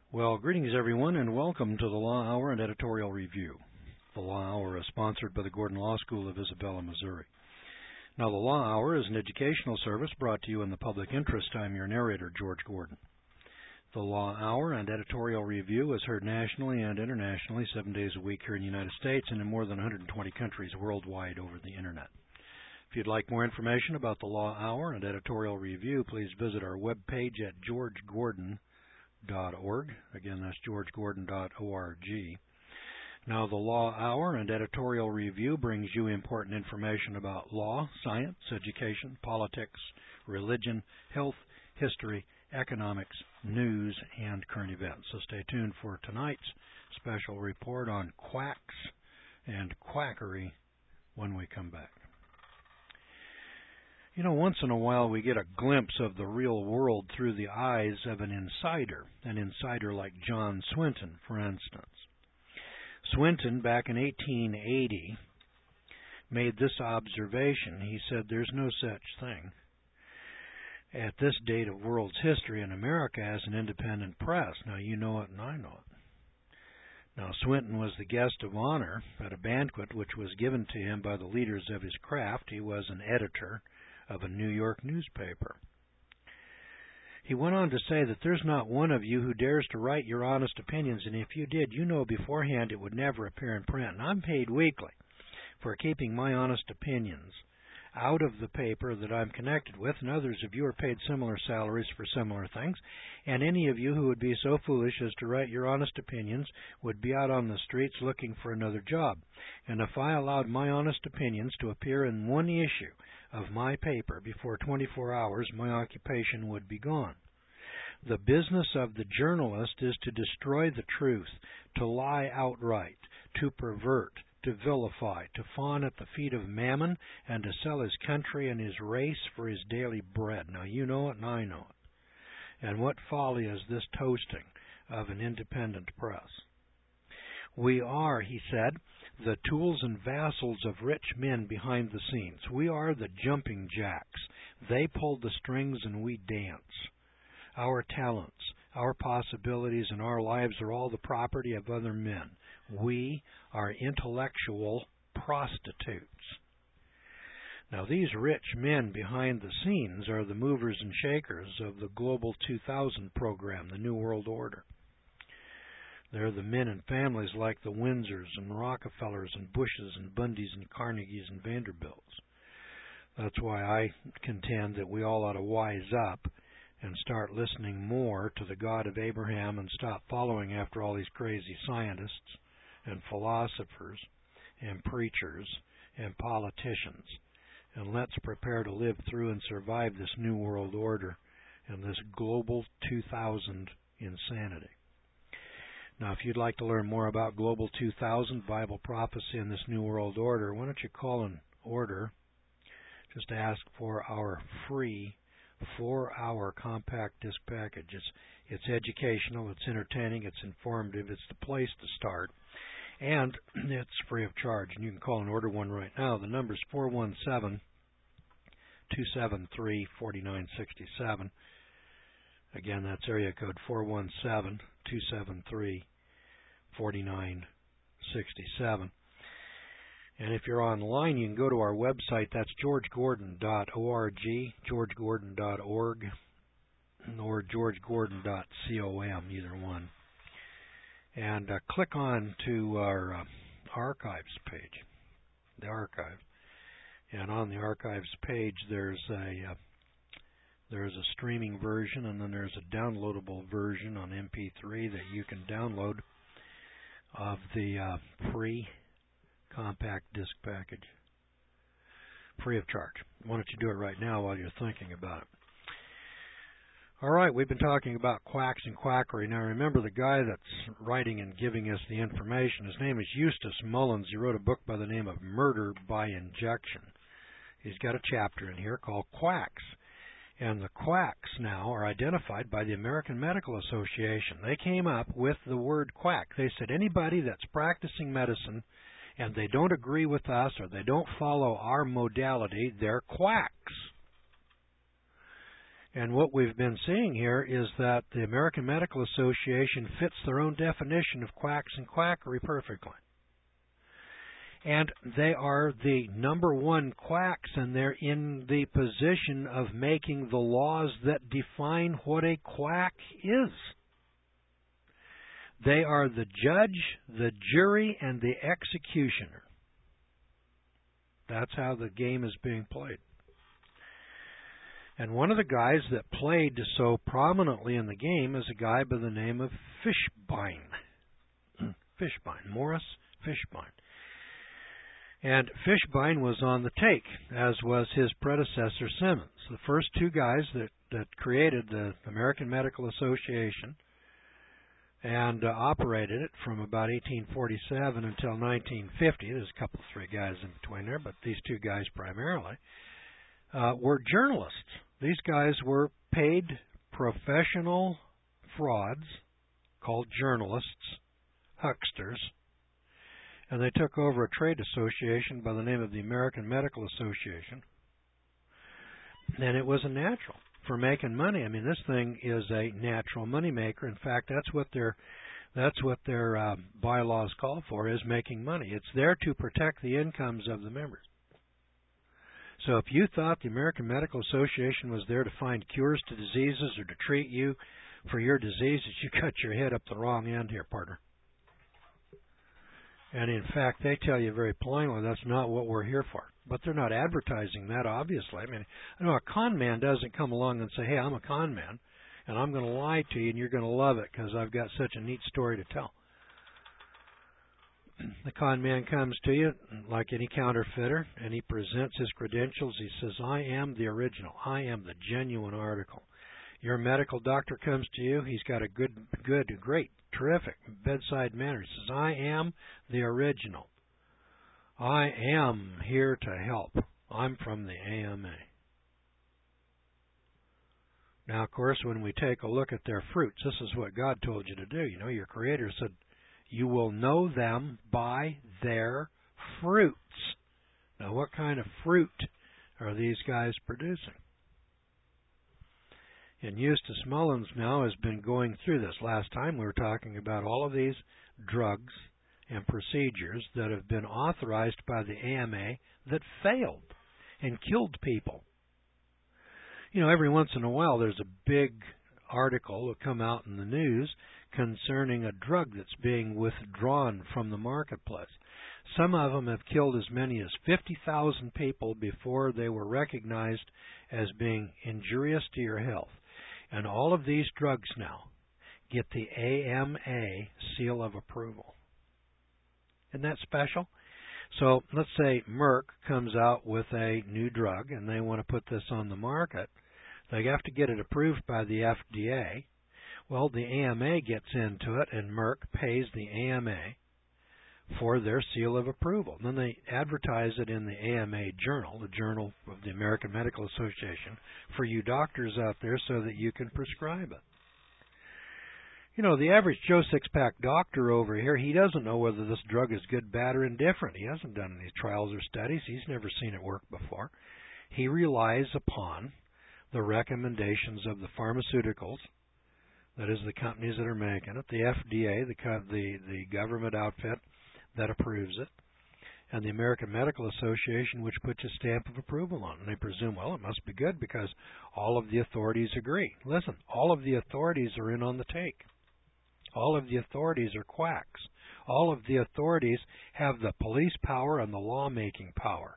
Well, greetings everyone, and welcome to the Law Hour and Editorial Review. The Law Hour is sponsored by the Gordon Law School of Isabella, Missouri. Now, the Law Hour is an educational service brought to you in the public interest. I'm your narrator, George Gordon. The Law Hour and Editorial Review is heard nationally and internationally 7 days a week here in the United States and in more than 120 countries worldwide over the Internet. If you'd like more information about the Law Hour and Editorial Review, please visit our webpage at georgegordon.org. Again, that's georgegordon.org. Now, the Law Hour and Editorial Review brings you important information about law, science, education, politics, religion, health, history, economics, news, and current events. So stay tuned for tonight's special report on quacks and quackery when we come back. You know, once in a while we get a glimpse of the real world through the eyes of an insider like John Swinton, for instance. Swinton, back in 1880, made this observation. He said, "There's no such thing at this date of world's history in America as an independent press." Now, you know it and I know it. Now, Swinton was the guest of honor at a banquet which was given to him by the leaders of his craft. He was an editor of a New York newspaper. He went on to say that there's not one of you who dares to write your honest opinions, and if you did, you know beforehand it would never appear in print. And I'm paid weekly for keeping my honest opinions out of the paper that I'm connected with, and others of you are paid similar salaries for similar things, and any of you who would be so foolish as to write your honest opinions would be out on the streets looking for another job. And if I allowed my honest opinions to appear in one issue of my paper before 24 hours, my occupation would be gone. The business of the journalist is to destroy the truth, to lie outright, to pervert, to vilify, to fawn at the feet of Mammon, and to sell his country and his race for his daily bread. Now, you know it and I know it. And what folly is this toasting of an independent press? We are, he said, the tools and vassals of rich men behind the scenes. We are the jumping jacks. They pull the strings and we dance. Our talents, our possibilities, and our lives are all the property of other men. We are intellectual prostitutes. Now, these rich men behind the scenes are the movers and shakers of the Global 2000 program, the New World Order. They're the men and families like the Windsors and Rockefellers and Bushes and Bundys and Carnegies and Vanderbilts. That's why I contend that we all ought to wise up and start listening more to the God of Abraham and stop following after all these crazy scientists and philosophers and preachers and politicians. And let's prepare to live through and survive this New World Order and this Global 2000 insanity. Now, if you'd like to learn more about Global 2000, Bible prophecy, and this New World Order, why don't you call an order? Just ask for our free 4-hour compact disc package. It's educational, it's entertaining, it's informative, it's the place to start, and it's free of charge. And you can call and order one right now. The number is 417-273-4967. Again, that's area code 417-273-4967. And if you're online, you can go to our website. That's georgegordon.org, georgegordon.org, or georgegordon.com, either one. And click on to our archives page, the archive. And on the archives page, there's a streaming version, and then there's a downloadable version on MP3 that you can download of the free compact disc package, free of charge. Why don't you do it right now while you're thinking about it? All right, we've been talking about quacks and quackery. Now, remember the guy that's writing and giving us the information. His name is Eustace Mullins. He wrote a book by the name of Murder by Injection. He's got a chapter in here called Quacks. And the quacks now are identified by the American Medical Association. They came up with the word quack. They said anybody that's practicing medicine and they don't agree with us or they don't follow our modality, they're quacks. And what we've been seeing here is that the American Medical Association fits their own definition of quacks and quackery perfectly. And they are the number one quacks, and they're in the position of making the laws that define what a quack is. They are the judge, the jury, and the executioner. That's how the game is being played. And one of the guys that played so prominently in the game is a guy by the name of Fishbein. Fishbein, Morris Fishbein. And Fishbein was on the take, as was his predecessor Simmons. The first two guys that created the American Medical Association and operated it from about 1847 until 1950. There's a couple, three guys in between there, but these two guys primarily were journalists. These guys were paid professional frauds called journalists, hucksters, and they took over a trade association by the name of the American Medical Association. And it was a natural for making money. I mean, this thing is a natural moneymaker. In fact, that's what their bylaws call for, is making money. It's there to protect the incomes of the members. So if you thought the American Medical Association was there to find cures to diseases or to treat you for your diseases, you cut your head up the wrong end here, partner. And in fact, they tell you very plainly that's not what we're here for. But they're not advertising that, obviously. I mean, I know a con man doesn't come along and say, hey, I'm a con man, and I'm going to lie to you, and you're going to love it because I've got such a neat story to tell. The con man comes to you like any counterfeiter, and he presents his credentials. He says, I am the original. I am the genuine article. Your medical doctor comes to you. He's got a great, terrific bedside manner. He says, I am the original. I am here to help. I'm from the AMA. Now, of course, when we take a look at their fruits, this is what God told you to do. You know, your Creator said, you will know them by their fruits. Now, what kind of fruit are these guys producing? And Eustace Mullins now has been going through this. Last time we were talking about all of these drugs and procedures that have been authorized by the AMA that failed and killed people. You know, every once in a while there's a big article that will come out in the news concerning a drug that's being withdrawn from the marketplace. Some of them have killed as many as 50,000 people before they were recognized as being injurious to your health. And all of these drugs now get the AMA seal of approval. Isn't that special? So let's say Merck comes out with a new drug and they want to put this on the market. They have to get it approved by the FDA. Well, the AMA gets into it and Merck pays the AMA for their seal of approval. And then they advertise it in the AMA Journal, the Journal of the American Medical Association, for you doctors out there so that you can prescribe it. You know, the average Joe Six-Pack doctor over here, he doesn't know whether this drug is good, bad, or indifferent. He hasn't done any trials or studies. He's never seen it work before. He relies upon the recommendations of the pharmaceuticals, that is, the companies that are making it, the FDA, the government outfit that approves it, and the American Medical Association, which puts a stamp of approval on it. And they presume, well, it must be good because all of the authorities agree. Listen, all of the authorities are in on the take. All of the authorities are quacks. All of the authorities have the police power and the lawmaking power.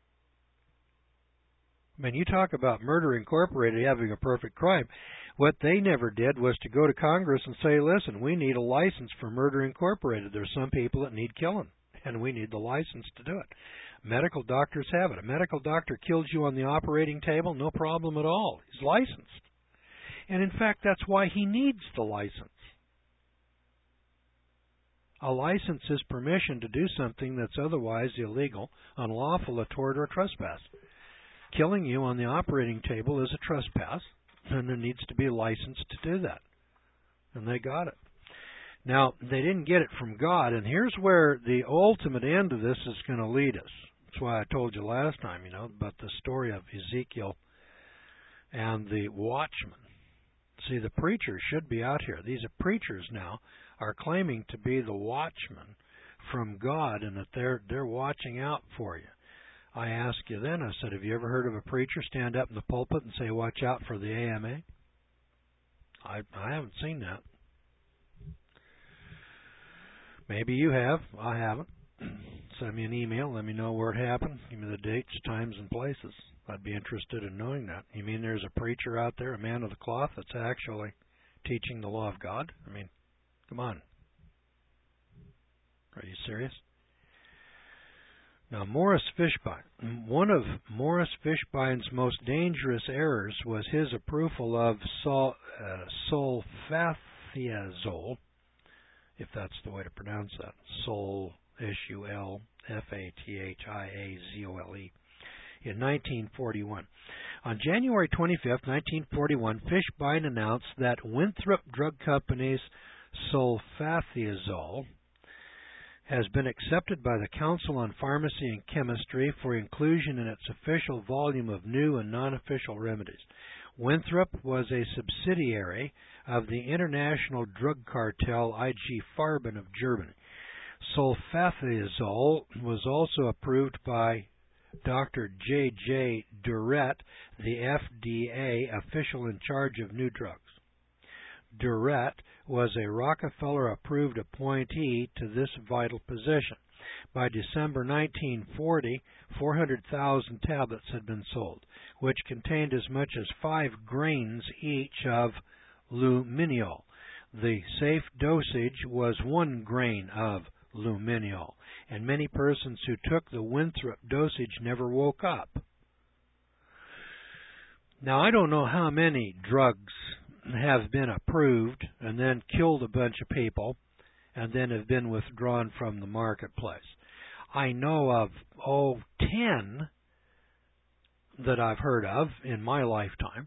I mean, you talk about Murder Incorporated having a perfect crime. What they never did was to go to Congress and say, listen, we need a license for Murder Incorporated. There's some people that need killing, and we need the license to do it. Medical doctors have it. A medical doctor kills you on the operating table, no problem at all. He's licensed. And in fact, that's why he needs the license. A license is permission to do something that's otherwise illegal, unlawful, a tort, or a trespass. Killing you on the operating table is a trespass, and there needs to be a license to do that. And they got it. Now, they didn't get it from God, and here's where the ultimate end of this is going to lead us. That's why I told you last time, about the story of Ezekiel and the watchman. See, the preachers should be out here. These preachers now are claiming to be the watchmen from God and that they're watching out for you. I asked you then, I said, have you ever heard of a preacher stand up in the pulpit and say, watch out for the AMA? I haven't seen that. Maybe you have. I haven't. Send me an email. Let me know where it happened. Give me the dates, times, and places. I'd be interested in knowing that. You mean there's a preacher out there, a man of the cloth, that's actually teaching the law of God? I mean, come on. Are you serious? Now, Morris Fishbein. One of Morris Fishbein's most dangerous errors was his approval of sulfathiazole, if that's the way to pronounce that. S-U-L-F-A-T-H-I-A-Z-O-L-E. In 1941. On January 25, 1941, Fishbein announced that Winthrop Drug Company's sulfathiazole has been accepted by the Council on Pharmacy and Chemistry for inclusion in its official volume of new and non-official remedies. Winthrop was a subsidiary of the international drug cartel IG Farben of Germany. Sulfathiazole was also approved by Dr. J.J. Durrett, the FDA official in charge of new drugs. Durrett was a Rockefeller-approved appointee to this vital position. By December 1940, 400,000 tablets had been sold, which contained as much as 5 grains each of luminol. The safe dosage was 1 grain of luminol, and many persons who took the Winthrop dosage never woke up. Now, I don't know how many drugs have been approved and then killed a bunch of people and then have been withdrawn from the marketplace. I know of, 10 that I've heard of in my lifetime.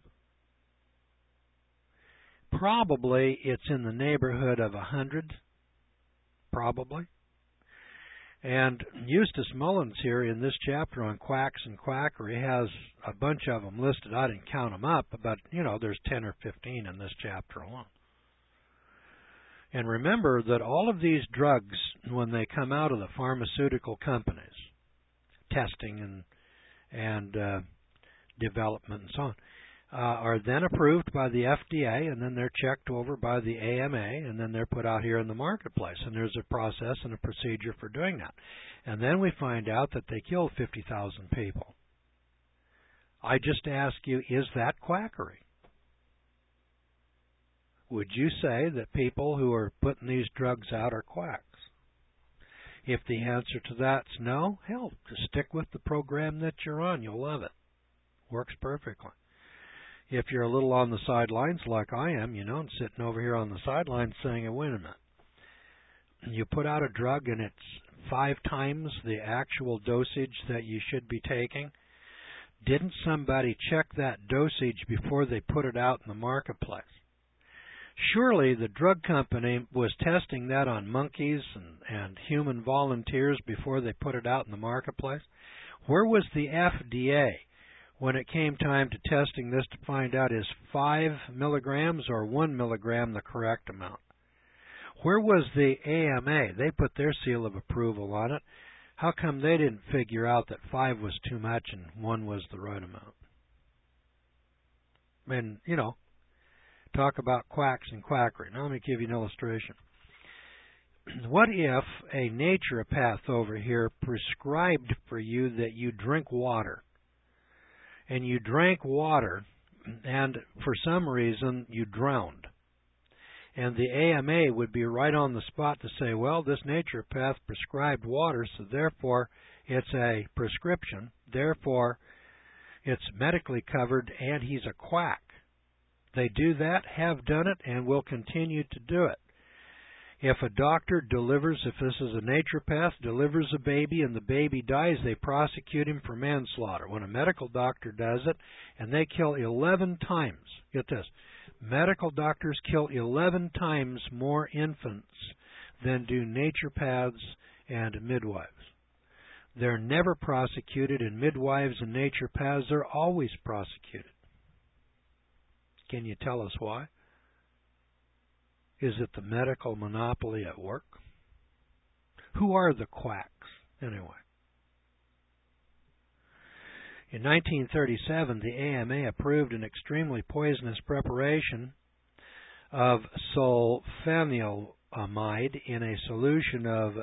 Probably it's in the neighborhood of 100, probably. And Eustace Mullins here in this chapter on quacks and quackery has a bunch of them listed. I didn't count them up, but, there's 10 or 15 in this chapter alone. And remember that all of these drugs, when they come out of the pharmaceutical companies, testing and development and so on, are then approved by the FDA, and then they're checked over by the AMA, and then they're put out here in the marketplace. And there's a process and a procedure for doing that. And then we find out that they killed 50,000 people. I just ask you, is that quackery? Would you say that people who are putting these drugs out are quacks? If the answer to that's no, hell, just stick with the program that you're on. You'll love it. Works perfectly. If you're a little on the sidelines like I am, and sitting over here on the sidelines saying, wait a minute, you put out a drug and it's 5 times the actual dosage that you should be taking, didn't somebody check that dosage before they put it out in the marketplace? Surely the drug company was testing that on monkeys and human volunteers before they put it out in the marketplace. Where was the FDA when it came time to testing this to find out is 5 milligrams or 1 milligram the correct amount? Where was the AMA? They put their seal of approval on it. How come they didn't figure out that 5 was too much and 1 was the right amount? And, talk about quacks and quackery. Now let me give you an illustration. What if a naturopath over here prescribed for you that you drink water, and you drank water, and for some reason you drowned? And the AMA would be right on the spot to say, well, this naturopath prescribed water, so therefore it's a prescription, therefore it's medically covered, and he's a quack. They do that, have done it, and will continue to do it. If a doctor delivers, if this is a naturopath, delivers a baby and the baby dies, they prosecute him for manslaughter. When a medical doctor does it, and they kill 11 times, get this, medical doctors kill 11 times more infants than do naturopaths and midwives. They're never prosecuted, and midwives and naturopaths are always prosecuted. Can you tell us why? Is it the medical monopoly at work? Who are the quacks, anyway? In 1937, the AMA approved an extremely poisonous preparation of sulfanilamide in a solution of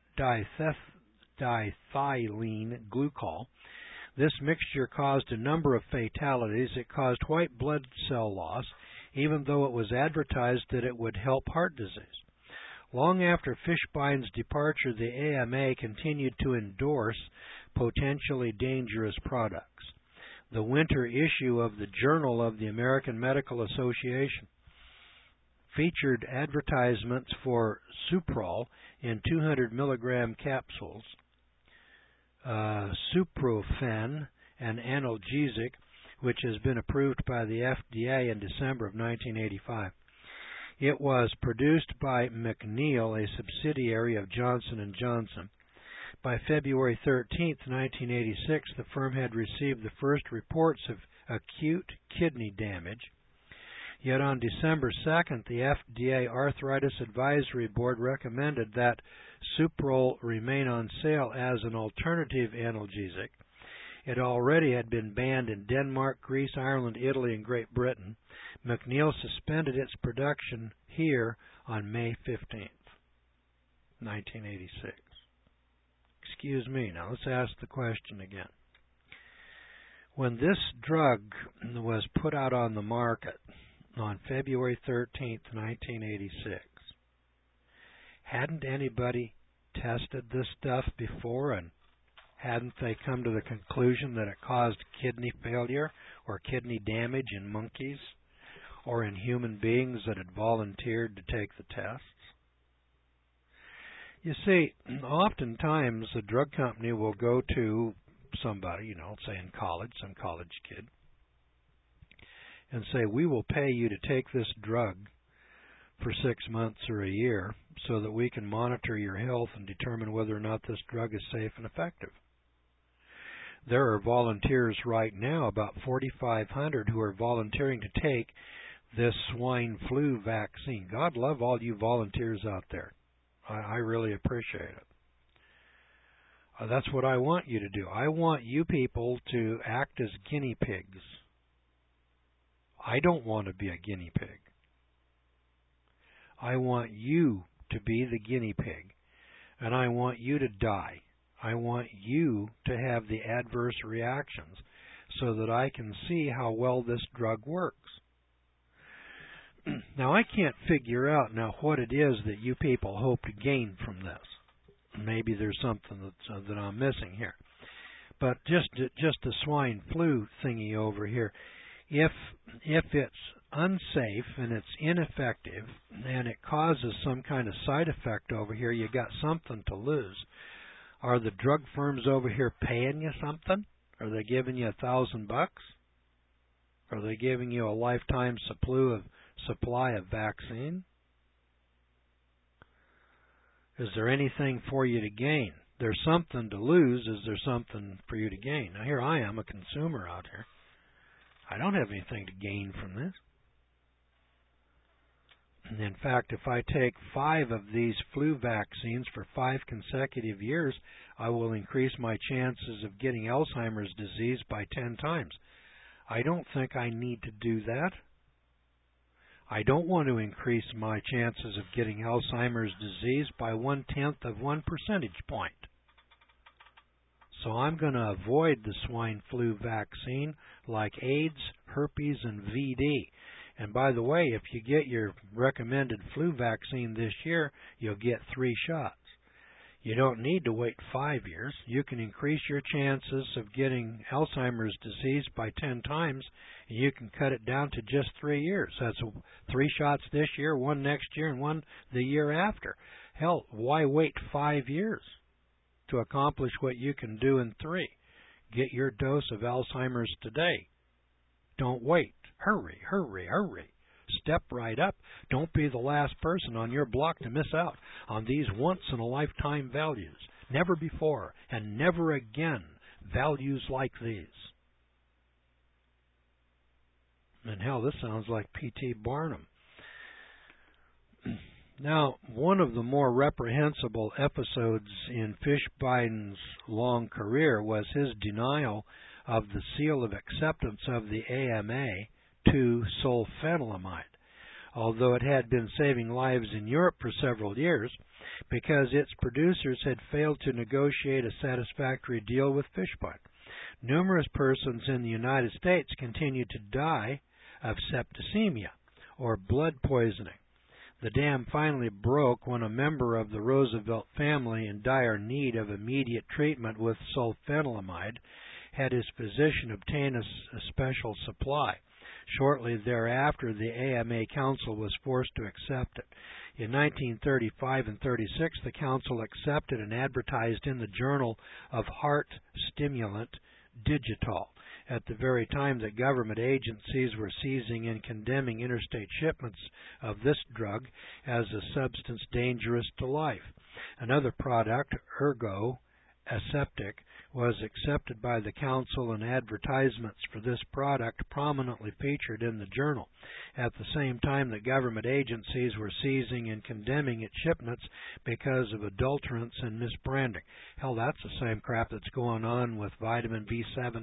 diethylene glycol. This mixture caused a number of fatalities. It caused white blood cell loss, even though it was advertised that it would help heart disease. Long after Fishbein's departure, the AMA continued to endorse potentially dangerous products. The winter issue of the Journal of the American Medical Association featured advertisements for Suprol in 200 milligram capsules, Suprofen, an analgesic, which has been approved by the FDA in December of 1985. It was produced by McNeil, a subsidiary of Johnson & Johnson. By February 13, 1986, the firm had received the first reports of acute kidney damage. Yet on December 2nd, the FDA Arthritis Advisory Board recommended that Suprol remain on sale as an alternative analgesic. It already had been banned in Denmark, Greece, Ireland, Italy, and Great Britain. McNeil suspended its production here on May 15th, 1986. Excuse me, now let's ask the question again. When this drug was put out on the market on February 13th, 1986, hadn't anybody tested this stuff before, and hadn't they come to the conclusion that it caused kidney failure or kidney damage in monkeys or in human beings that had volunteered to take the tests? You see, oftentimes a drug company will go to somebody, say in college, some college kid, and say, we will pay you to take this drug for 6 months or a year so that we can monitor your health and determine whether or not this drug is safe and effective. There are volunteers right now, about 4,500, who are volunteering to take this swine flu vaccine. God love all you volunteers out there. I really appreciate it. That's what I want you to do. I want you people to act as guinea pigs. I don't want to be a guinea pig. I want you to be the guinea pig, and I want you to die. I want you to have the adverse reactions so that I can see how well this drug works. Now, I can't figure out now what it is that you people hope to gain from this. Maybe there's something that I'm missing here. But just the swine flu thingy over here, if it's unsafe and it's ineffective and it causes some kind of side effect over here, you got something to lose. Are the drug firms over here paying you something? Are they giving you $1,000? Are they giving you a lifetime supply of vaccine? Is there anything for you to gain? There's something to lose. Is there something for you to gain? Now here I am, a consumer out here. I don't have anything to gain from this. And in fact, if I take 5 of these flu vaccines for 5 consecutive years, I will increase my chances of getting Alzheimer's disease by 10 times. I don't think I need to do that. I don't want to increase my chances of getting Alzheimer's disease by 1/10 of 1 percentage point. So I'm going to avoid the swine flu vaccine like AIDS, herpes, and VD. And by the way, if you get your recommended flu vaccine this year, you'll get 3 shots. You don't need to wait 5 years. You can increase your chances of getting Alzheimer's disease by 10 times, and you can cut it down to just 3 years. That's 3 shots this year, 1 next year, and 1 the year after. Hell, why wait 5 years to accomplish what you can do in 3? Get your dose of Alzheimer's today. Don't wait. Hurry, hurry, hurry. Step right up. Don't be the last person on your block to miss out on these once-in-a-lifetime values. Never before and never again values like these. And hell, this sounds like P.T. Barnum. Now, one of the more reprehensible episodes in Fishbein's long career was his denial of the seal of acceptance of the AMA to sulfanilamide, although it had been saving lives in Europe for several years because its producers had failed to negotiate a satisfactory deal with Fishbein. Numerous persons in the United States continued to die of septicemia, or blood poisoning. The dam finally broke when a member of the Roosevelt family in dire need of immediate treatment with sulfanilamide had his physician obtain a special supply. Shortly thereafter, the AMA Council was forced to accept it. In 1935 and 36, the Council accepted and advertised in the Journal of Heart Stimulant Digital, at the very time that government agencies were seizing and condemning interstate shipments of this drug as a substance dangerous to life. Another product, Ergo Aseptic, was accepted by the Council, and advertisements for this product prominently featured in the journal. At the same time that government agencies were seizing and condemning its shipments because of adulterants and misbranding. Hell, that's the same crap that's going on with vitamin B17.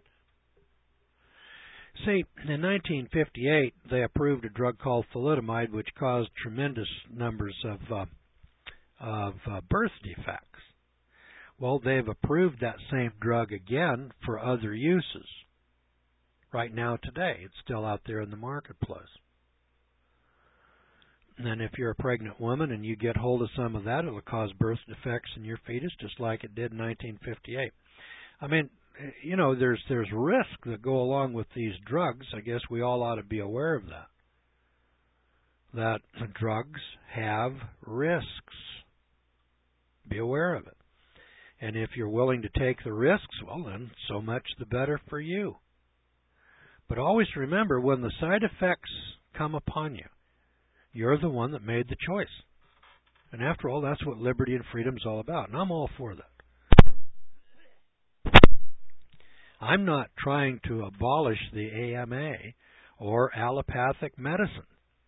See, in 1958, they approved a drug called thalidomide, which caused tremendous numbers of birth defects. Well, they've approved that same drug again for other uses. Right now, today, it's still out there in the marketplace. And if you're a pregnant woman and you get hold of some of that, it'll cause birth defects in your fetus, just like it did in 1958. I mean, you know, there's risks that go along with these drugs. I guess we all ought to be aware of that. That drugs have risks. Be aware of it. And if you're willing to take the risks, well then, so much the better for you. But always remember, when the side effects come upon you, you're the one that made the choice. And after all, that's what liberty and freedom is all about. And I'm all for that. I'm not trying to abolish the AMA or allopathic medicine.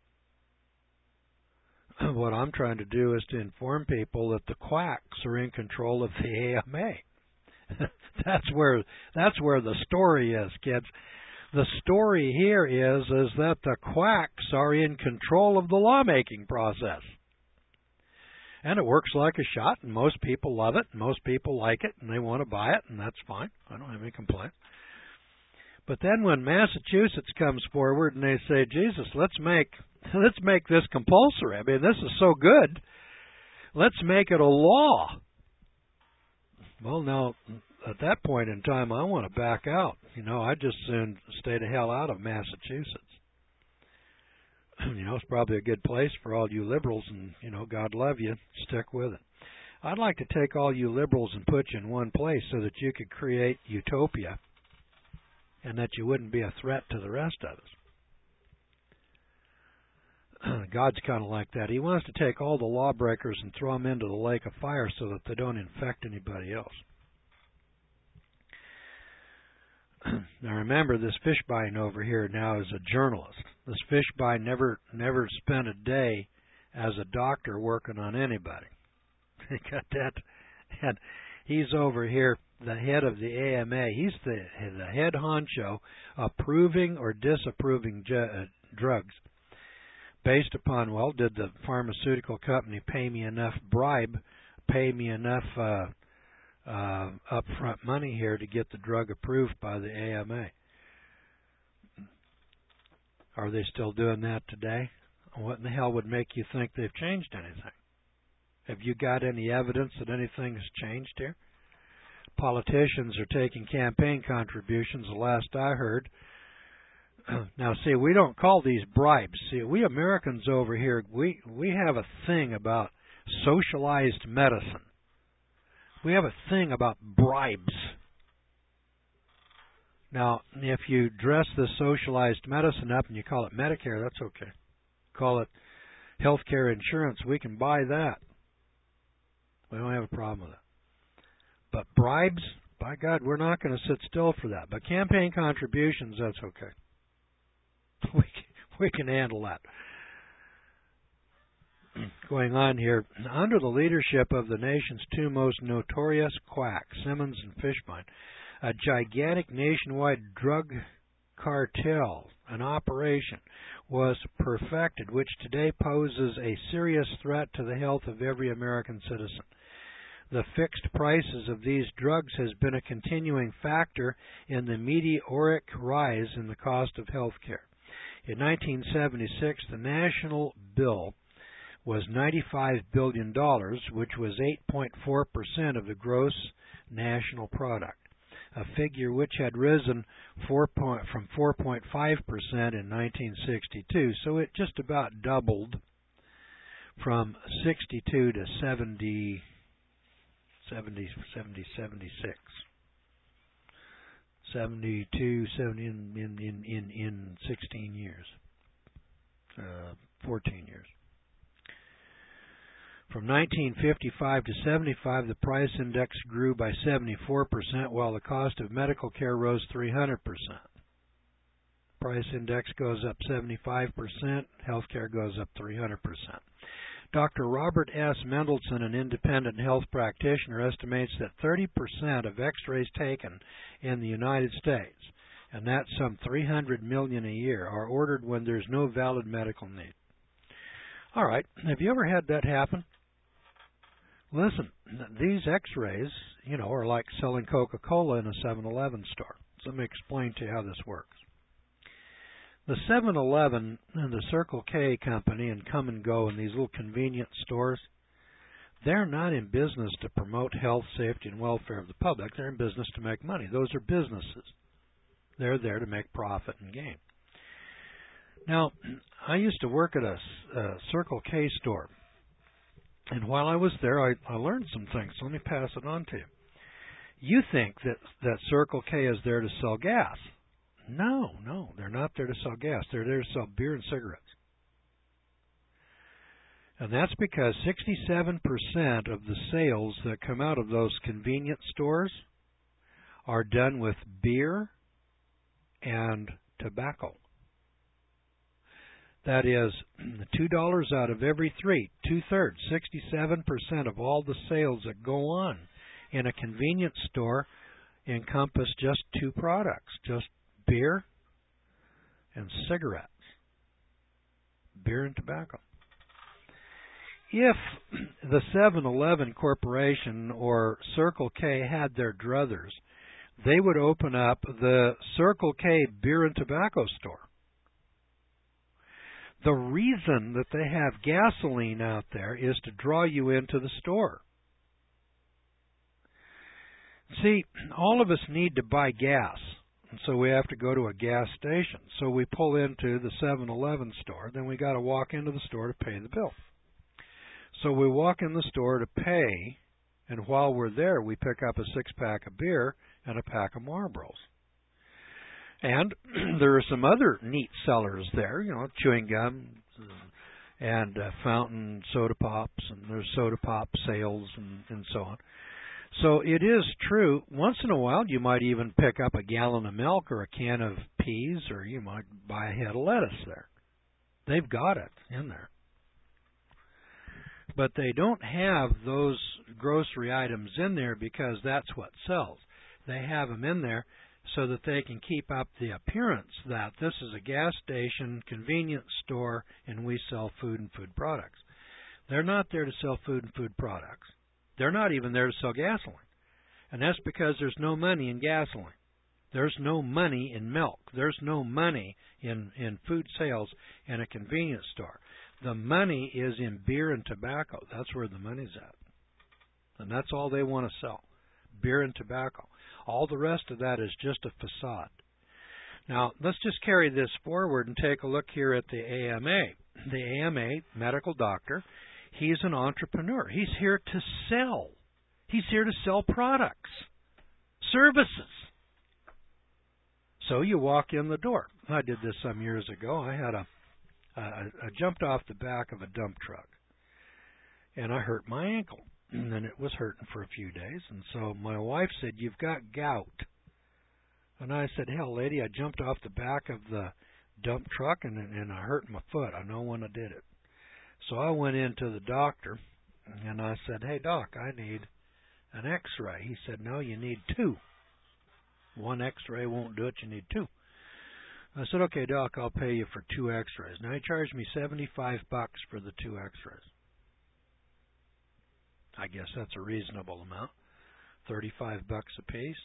What I'm trying to do is to inform people that the quacks are in control of the AMA. That's where the story is, kids. The story here is that the quacks are in control of the lawmaking process. And it works like a shot, and most people love it, and most people like it, and they want to buy it, and that's fine. I don't have any complaints. But then when Massachusetts comes forward and they say, Jesus, let's make this compulsory. I mean, this is so good. Let's make it a law. Well, now, at that point in time, I want to back out. You know, I just soon stay the hell out of Massachusetts. You know, it's probably a good place for all you liberals, and, you know, God love you. Stick with it. I'd like to take all you liberals and put you in one place so that you could create utopia and that you wouldn't be a threat to the rest of us. God's kind of like that. He wants to take all the lawbreakers and throw them into the lake of fire so that they don't infect anybody else. Now remember, this Fishbein over here now is a journalist. This Fishbein never spent a day as a doctor working on anybody. He got that. And he's over here, the head of the AMA. He's the head honcho, approving or disapproving drugs based upon, well, did the pharmaceutical company pay me enough bribe, pay me enough upfront money here to get the drug approved by the AMA? Are they still doing that today? What in the hell would make you think they've changed anything? Have you got any evidence that anything has changed here? Politicians are taking campaign contributions, the last I heard. Now, see, we don't call these bribes. See, we Americans over here, we have a thing about socialized medicine. We have a thing about bribes. Now, if you dress this socialized medicine up and you call it Medicare, that's okay. Call it health care insurance, we can buy that. We don't have a problem with it. But bribes, by God, we're not going to sit still for that. But campaign contributions, that's okay. we can handle that. Going on here, under the leadership of the nation's two most notorious quacks, Simmons and Fishbein, a gigantic nationwide drug cartel, an operation, was perfected, which today poses a serious threat to the health of every American citizen. The fixed prices of these drugs has been a continuing factor in the meteoric rise in the cost of health care. In 1976, the national bill was $95 billion, which was 8.4% of the gross national product, a figure which had risen from 4.5% in 1962. So it just about doubled from 62 to 76. 72, 70 in 16 years, 14 years. From 1955 to 75, the price index grew by 74%, while the cost of medical care rose 300%. Price index goes up 75%, healthcare goes up 300%. Dr. Robert S. Mendelson, an independent health practitioner, estimates that 30% of x-rays taken in the United States, and that's some 300 million a year, are ordered when there's no valid medical need. All right, have you ever had that happen? Listen, these x-rays, are like selling Coca-Cola in a 7-Eleven store. So let me explain to you how this works. The 7-Eleven and the Circle K company and Come and Go and these little convenience stores, they're not in business to promote health, safety, and welfare of the public. They're in business to make money. Those are businesses. They're there to make profit and gain. Now, I used to work at a Circle K store, and while I was there, I learned some things. So let me pass it on to you. You think that Circle K is there to sell gas. No, they're not there to sell gas. They're there to sell beer and cigarettes. And that's because 67% of the sales that come out of those convenience stores are done with beer and tobacco. That is, $2 out of every three, two-thirds, 67% of all the sales that go on in a convenience store encompass just two products, just beer and cigarettes, beer and tobacco. If the 7-Eleven Corporation or Circle K had their druthers, they would open up the Circle K beer and tobacco store. The reason that they have gasoline out there is to draw you into the store. See, all of us need to buy gas, and so we have to go to a gas station. So we pull into the 7-Eleven store, then we got to walk into the store to pay the bill. So we walk in the store to pay, and while we're there, we pick up a 6-pack of beer and a pack of Marlboros. And there are some other neat sellers there, chewing gum and fountain soda pops, and there's soda pop sales and so on. So it is true, once in a while you might even pick up a gallon of milk or a can of peas, or you might buy a head of lettuce there. They've got it in there. But they don't have those grocery items in there because that's what sells. They have them in there so that they can keep up the appearance that this is a gas station, convenience store, and we sell food and food products. They're not there to sell food and food products. They're not even there to sell gasoline. And that's because there's no money in gasoline. There's no money in milk. There's no money in food sales in a convenience store. The money is in beer and tobacco. That's where the money's at. And that's all they want to sell, beer and tobacco. All the rest of that is just a facade. Now, let's just carry this forward and take a look here at the AMA. The AMA, medical doctor, he's an entrepreneur. He's here to sell. He's here to sell products, services. So you walk in the door. I did this some years ago. I jumped off the back of a dump truck, and I hurt my ankle. And then it was hurting for a few days. And so my wife said, "You've got gout." And I said, "Hell, lady, I jumped off the back of the dump truck, and I hurt my foot. I know when I did it. So I went into the doctor, and I said, "Hey, Doc, I need an X-ray." He said, "No, you need two. One X-ray won't do it. You need two." I said, "Okay, Doc, I'll pay you for two X-rays." Now he charged me $75 for the two X-rays. I guess that's a reasonable amount. $35 a piece.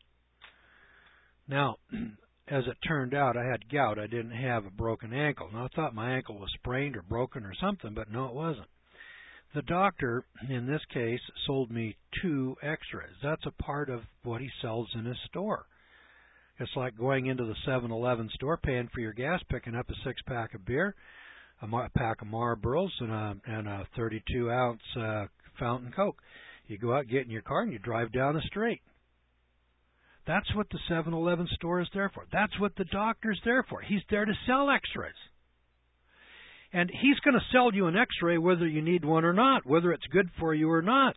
Now, as it turned out, I had gout. I didn't have a broken ankle. Now, I thought my ankle was sprained or broken or something, but no, it wasn't. The doctor, in this case, sold me two X-rays. That's a part of what he sells in his store. It's like going into the 7-Eleven store, paying for your gas, picking up a six-pack of beer, a pack of Marlboros, and a 32-ounce fountain Coke. You go out, get in your car, and you drive down the street. That's what the 7-Eleven store is there for. That's what the doctor's there for. He's there to sell X-rays. And he's going to sell you an X-ray whether you need one or not, whether it's good for you or not.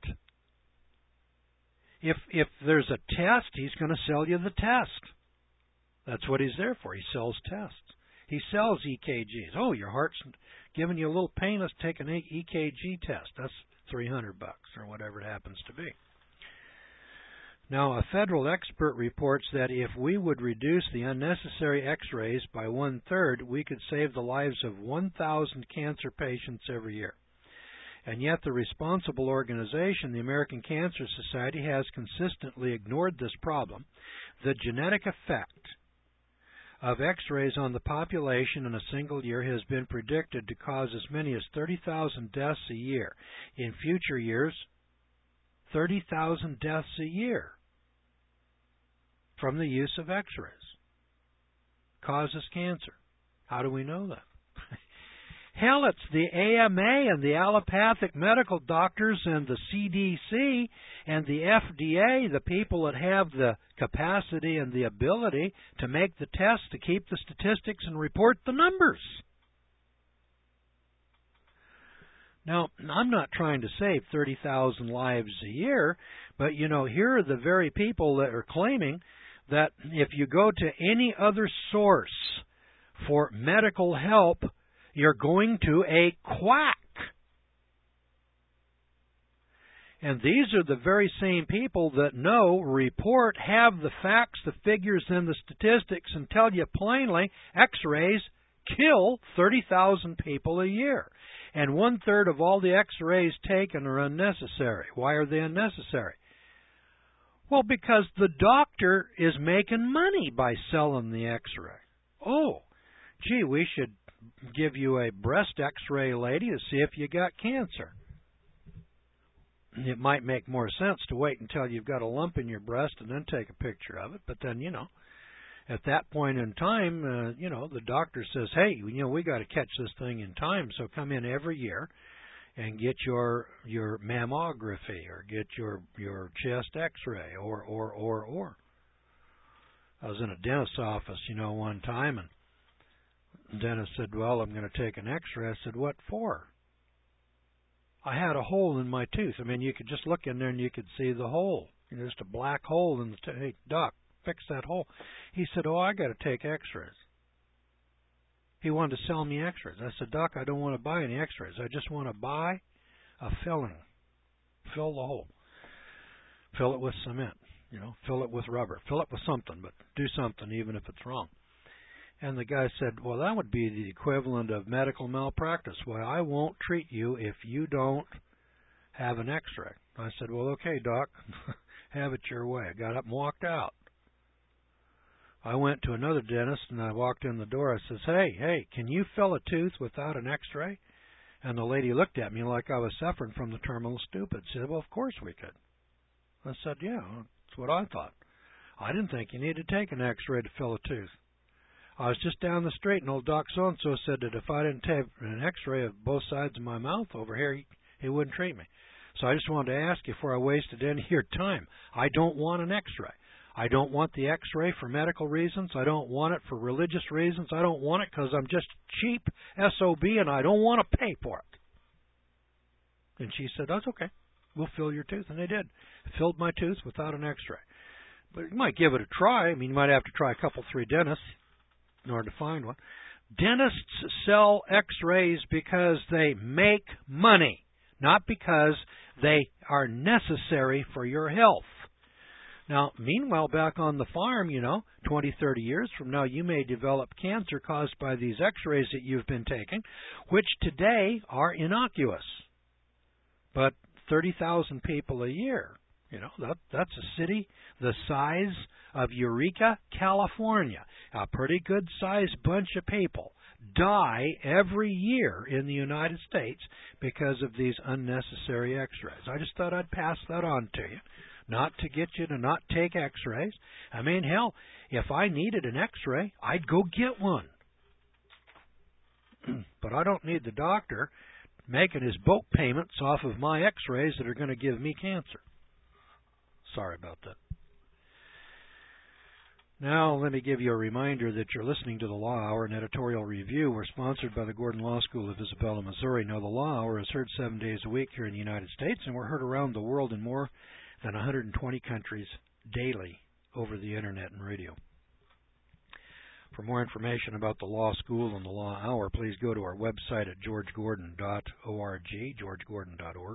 If there's a test, he's going to sell you the test. That's what he's there for. He sells tests. He sells EKGs. Oh, your heart's giving you a little pain. Let's take an EKG test. That's $300 or whatever it happens to be. Now, a federal expert reports that if we would reduce the unnecessary X-rays by 1/3, we could save the lives of 1,000 cancer patients every year. And yet the responsible organization, the American Cancer Society, has consistently ignored this problem. The genetic effect of X-rays on the population in a single year has been predicted to cause as many as 30,000 deaths a year. In future years, 30,000 deaths a year from the use of X-rays causes cancer. How do we know that? Hell, it's the AMA and the allopathic medical doctors and the CDC and the FDA, the people that have the capacity and the ability to make the tests, to keep the statistics and report the numbers. Now, I'm not trying to save 30,000 lives a year, but, here are the very people that are claiming that if you go to any other source for medical help, you're going to a quack. And these are the very same people that know, report, have the facts, the figures, and the statistics, and tell you plainly X-rays kill 30,000 people a year. And 1/3 of all the X-rays taken are unnecessary. Why are they unnecessary? Well, because the doctor is making money by selling the X-ray. Oh, gee, we should give you a breast X-ray, lady, to see if you got cancer. It might make more sense to wait until you've got a lump in your breast and then take a picture of it. But then, at that point in time, the doctor says, hey, we got to catch this thing in time, so come in every year and get your mammography or get your chest X-ray or. I was in a dentist's office, one time, and the dentist said, well, I'm going to take an X-ray. I said, what for? I had a hole in my tooth. I mean, you could just look in there and you could see the hole. Just a black hole in the tooth. Hey, Doc, fix that hole. He said, oh, I got to take X-rays. He wanted to sell me X-rays. I said, Doc, I don't want to buy any X-rays. I just want to buy a filling. Fill the hole. Fill it with cement. Fill it with rubber. Fill it with something, but do something even if it's wrong. And the guy said, well, that would be the equivalent of medical malpractice. Well, I won't treat you if you don't have an X-ray. I said, well, okay, Doc, have it your way. I got up and walked out. I went to another dentist, and I walked in the door. I says, hey, can you fill a tooth without an X-ray? And the lady looked at me like I was suffering from the terminal stupid. She said, well, of course we could. I said, yeah, that's what I thought. I didn't think you needed to take an X-ray to fill a tooth. I was just down the street, and old Doc so-and-so said that if I didn't take an X-ray of both sides of my mouth over here, he wouldn't treat me. So I just wanted to ask you before I wasted any of your time. I don't want an X-ray. I don't want the X-ray for medical reasons. I don't want it for religious reasons. I don't want it because I'm just cheap SOB, and I don't want to pay for it. And she said, that's okay. We'll fill your tooth. And they did. Filled my tooth without an X-ray. But you might give it a try. I mean, you might have to try a couple, 3 dentists in order to find one. Dentists sell x-rays because they make money, not because they are necessary for your health. Now, meanwhile, back on the farm, 20, 30 years from now, you may develop cancer caused by these x-rays that you've been taking, which today are innocuous. But 30,000 people a year, that's a city the size of Eureka, California. A pretty good-sized bunch of people die every year in the United States because of these unnecessary x-rays. I just thought I'd pass that on to you, not to get you to not take x-rays. I mean, hell, if I needed an x-ray, I'd go get one. But I don't need the doctor making his boat payments off of my x-rays that are going to give me cancer. Sorry about that. Now, let me give you a reminder that you're listening to the Law Hour, an editorial review. We're sponsored by the Gordon Law School of Isabella, Missouri. Now, the Law Hour is heard 7 days a week here in the United States, and we're heard around the world in more than 120 countries daily over the Internet and radio. For more information about the Law School and the Law Hour, please go to our website at georgegordon.org, georgegordon.org.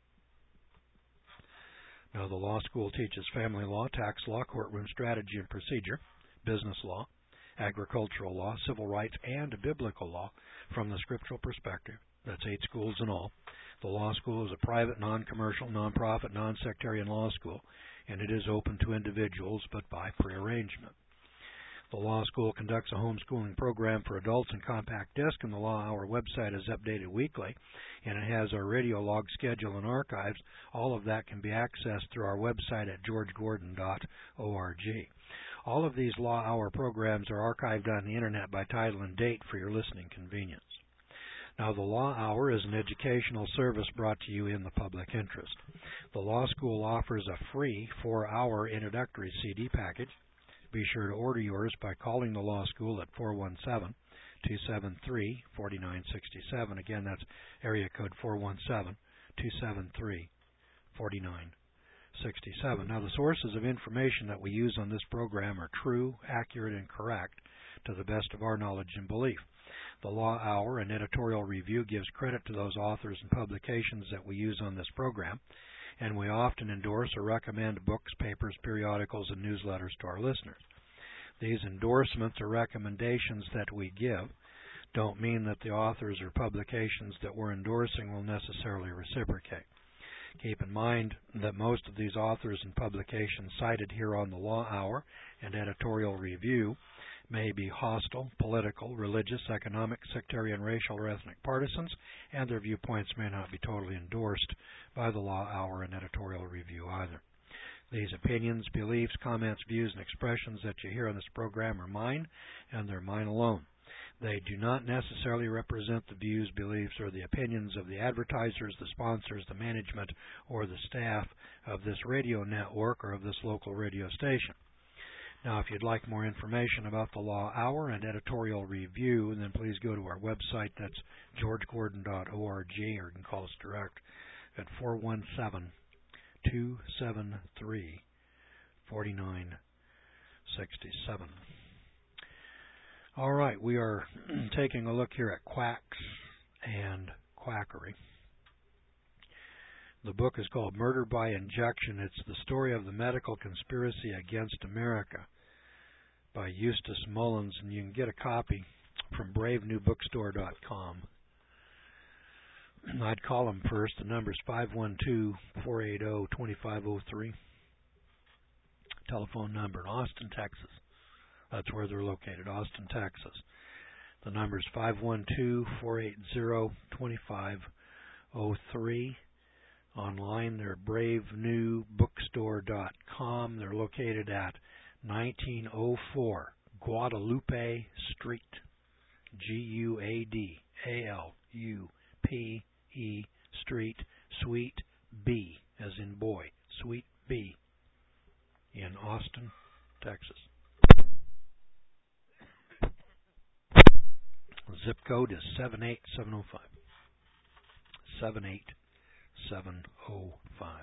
Now, the law school teaches family law, tax law, courtroom strategy and procedure, business law, agricultural law, civil rights, and biblical law from the scriptural perspective. That's 8 schools in all. The law school is a private, non-commercial, non-profit, non-sectarian law school, and it is open to individuals, but by prearrangement. The law school conducts a homeschooling program for adults in compact disc, and the Law Hour website is updated weekly, and it has our radio log schedule and archives. All of that can be accessed through our website at georgegordon.org. All of these Law Hour programs are archived on the Internet by title and date for your listening convenience. Now, the Law Hour is an educational service brought to you in the public interest. The law school offers a free 4-hour introductory CD package. Be sure to order yours by calling the law school at 417-273-4967. Again, that's area code 417-273-4967. Now, the sources of information that we use on this program are true, accurate, and correct to the best of our knowledge and belief. The Law Hour and editorial review gives credit to those authors and publications that we use on this program, and we often endorse or recommend books, papers, periodicals, and newsletters to our listeners. These endorsements or recommendations that we give don't mean that the authors or publications that we're endorsing will necessarily reciprocate. Keep in mind that most of these authors and publications cited here on the Law Hour and editorial review may be hostile, political, religious, economic, sectarian, racial, or ethnic partisans, and their viewpoints may not be totally endorsed by the Law Hour and editorial review either. These opinions, beliefs, comments, views, and expressions that you hear on this program are mine, and they're mine alone. They do not necessarily represent the views, beliefs, or the opinions of the advertisers, the sponsors, the management, or the staff of this radio network or of this local radio station. Now, if you'd like more information about the Law Hour and editorial review, then please go to our website. That's georgegordon.org, or you can call us direct at 417-273-4967. All right, we are taking a look here at quacks and quackery. The book is called Murder by Injection. It's the story of the medical conspiracy against America by Eustace Mullins, and you can get a copy from bravenewbookstore.com. I'd call them first. The number's 512-480-2503. Telephone number in Austin, Texas. That's where they're located, Austin, Texas. The number's 512-480-2503. Online, they're bravenewbookstore.com. They're located at 1904 Guadalupe Street, Guadalupe Street, Suite B, as in boy, Suite B, in Austin, Texas. Zip code is 78705. 78705.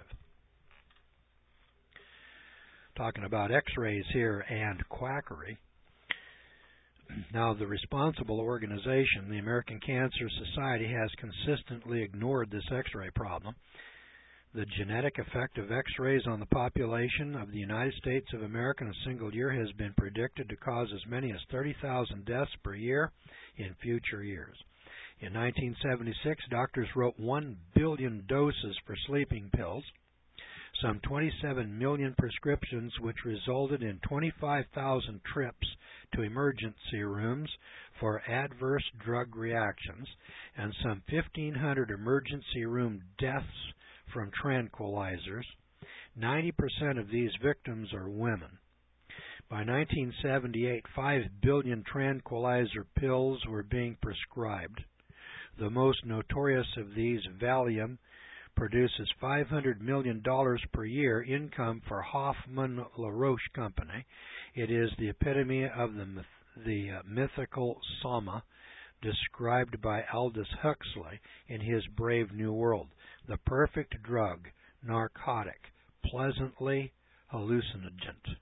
Talking about x-rays here and quackery. Now, the responsible organization, the American Cancer Society, has consistently ignored this X-ray problem. The genetic effect of X-rays on the population of the United States of America in a single year has been predicted to cause as many as 30,000 deaths per year in future years. In 1976, doctors wrote 1 billion doses for sleeping pills, some 27 million prescriptions, which resulted in 25,000 trips to emergency rooms for adverse drug reactions, and some 1,500 emergency room deaths from tranquilizers. 90% of these victims are women. By 1978, 5 billion tranquilizer pills were being prescribed. The most notorious of these, Valium, produces $500 million per year income for Hoffmann-La Roche Company. It is the epitome of the mythical soma described by Aldous Huxley in his Brave New World, the perfect drug, narcotic, pleasantly hallucinogent,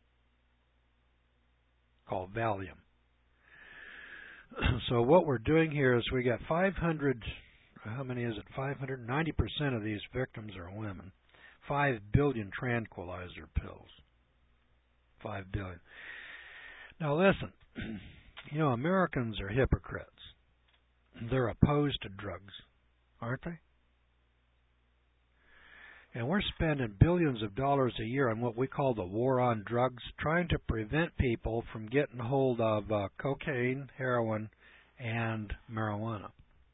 called Valium. So what we're doing here is we got 500, how many is it? 590% of these victims are women. 5 billion tranquilizer pills. 5 billion. Now listen, Americans are hypocrites. They're opposed to drugs, aren't they? And we're spending billions of dollars a year on what we call the war on drugs, trying to prevent people from getting hold of cocaine, heroin, and marijuana.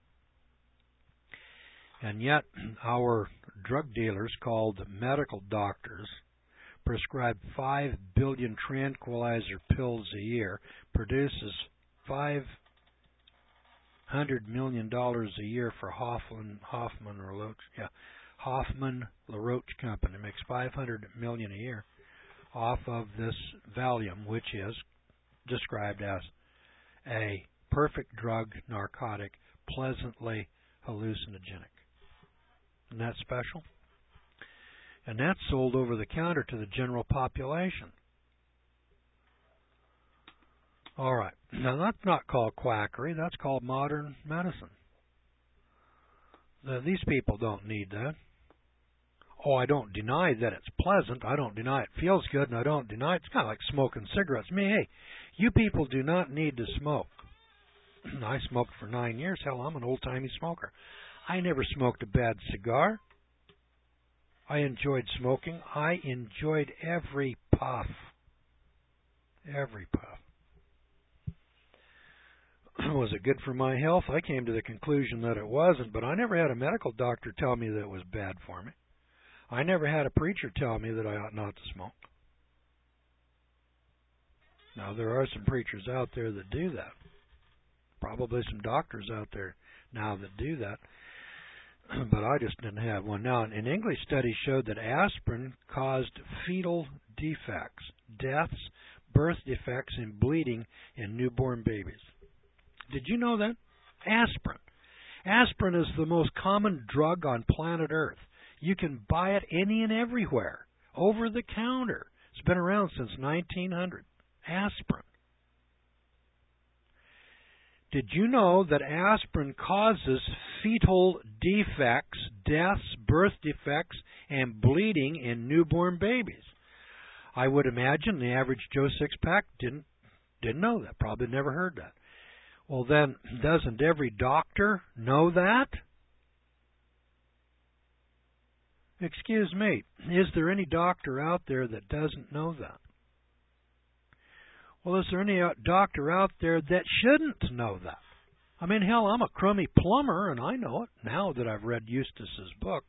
And yet, our drug dealers, called medical doctors, prescribe 5 billion tranquilizer pills a year, produces $500 million a year for Hoffmann-La Roche Company. Makes $500 million a year off of this Valium, which is described as a perfect drug, narcotic, pleasantly hallucinogenic. Isn't that special? And that's sold over the counter to the general population. All right. Now, that's not called quackery. That's called modern medicine. These people don't need that. Oh, I don't deny that it's pleasant. I don't deny it feels good, and I don't deny it's kind of like smoking cigarettes. Hey, you people do not need to smoke. I smoked for 9 years. Hell, I'm an old-timey smoker. I never smoked a bad cigar. I enjoyed smoking. I enjoyed every puff. Every puff. Was it good for my health? I came to the conclusion that it wasn't, but I never had a medical doctor tell me that it was bad for me. I never had a preacher tell me that I ought not to smoke. Now, there are some preachers out there that do that. Probably some doctors out there now that do that. But I just didn't have one. Now, an English study showed that aspirin caused fetal defects, deaths, birth defects, and bleeding in newborn babies. Did you know that? Aspirin. Aspirin is the most common drug on planet Earth. You can buy it any and everywhere, over the counter. It's been around since 1900. Aspirin. Did you know that aspirin causes fetal defects, deaths, birth defects, and bleeding in newborn babies? I would imagine the average Joe Sixpack didn't know that, probably never heard that. Well, then, doesn't every doctor know that? Excuse me, is there any doctor out there that doesn't know that? Well, is there any doctor out there that shouldn't know that? I mean, hell, I'm a crummy plumber, and I know it now that I've read Eustace's book,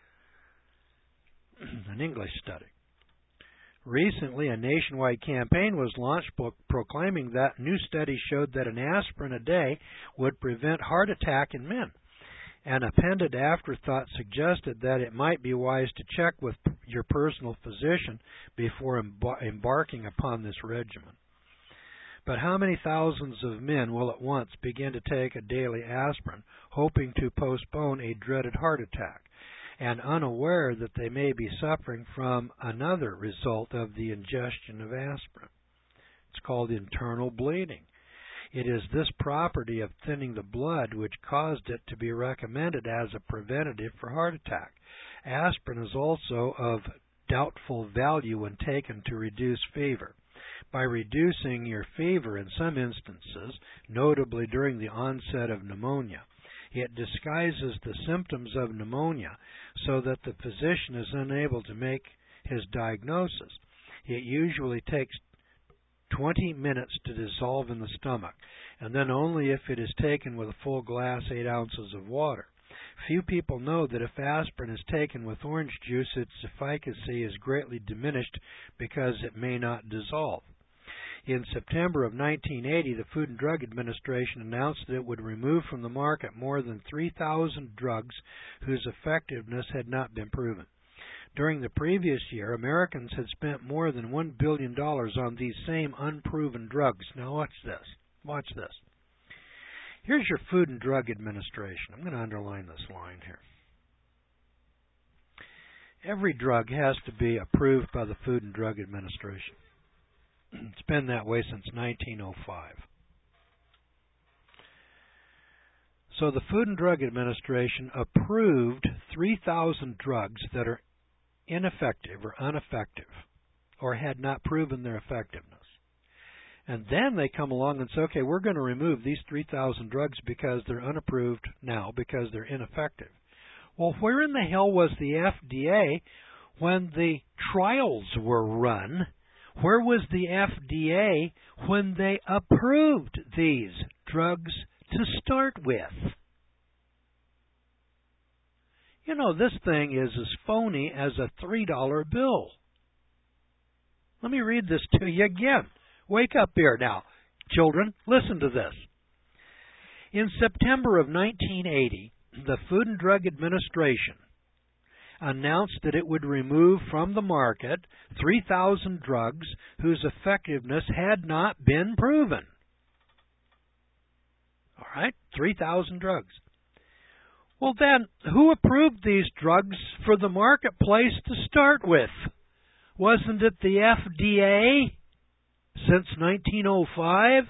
an English study. Recently, a nationwide campaign was launched proclaiming that new study showed that an aspirin a day would prevent heart attack in men. An appended afterthought suggested that it might be wise to check with your personal physician before embarking upon this regimen. But how many thousands of men will at once begin to take a daily aspirin, hoping to postpone a dreaded heart attack, and unaware that they may be suffering from another result of the ingestion of aspirin? It's called internal bleeding. It is this property of thinning the blood which caused it to be recommended as a preventative for heart attack. Aspirin is also of doubtful value when taken to reduce fever. By reducing your fever in some instances, notably during the onset of pneumonia, it disguises the symptoms of pneumonia so that the physician is unable to make his diagnosis. It usually takes 20 minutes to dissolve in the stomach, and then only if it is taken with a full glass, 8 ounces of water. Few people know that if aspirin is taken with orange juice, its efficacy is greatly diminished because it may not dissolve. In September of 1980, the Food and Drug Administration announced that it would remove from the market more than 3,000 drugs whose effectiveness had not been proven. During the previous year, Americans had spent more than $1 billion on these same unproven drugs. Now watch this. Watch this. Here's your Food and Drug Administration. I'm going to underline this line here. Every drug has to be approved by the Food and Drug Administration. It's been that way since 1905. So the Food and Drug Administration approved 3,000 drugs that are ineffective or ineffective or had not proven their effectiveness. And then they come along and say, okay, we're going to remove these 3,000 drugs because they're unapproved now because they're ineffective. Well, where in the hell was the FDA when the trials were run? Where was the FDA when they approved these drugs to start with? You know, this thing is as phony as a $3 bill. Let me read this to you again. Wake up here now. Children, listen to this. In September of 1980, the Food and Drug Administration announced that it would remove from the market 3,000 drugs whose effectiveness had not been proven. All right, 3,000 drugs. Well then, who approved these drugs for the marketplace to start with? Wasn't it the FDA since 1905?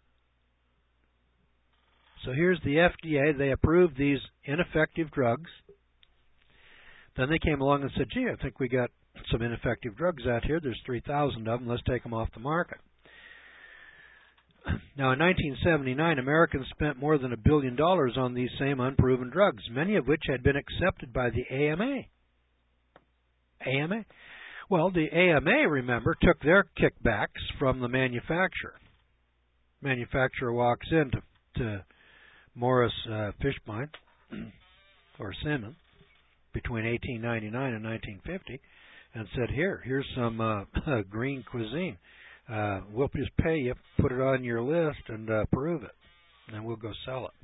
So here's the FDA. They approved these ineffective drugs. Then they came along and said, gee, I think we got some ineffective drugs out here. There's 3,000 of them. Let's take them off the market. Now, in 1979, Americans spent more than $1 billion on these same unproven drugs, many of which had been accepted by the AMA. AMA? Well, the AMA, remember, took their kickbacks from the manufacturer. Manufacturer walks in to Morris Fishbein or Simmons between 1899 and 1950 and said, here's some green cuisine. We'll just pay you, put it on your list, and approve it, and then we'll go sell it.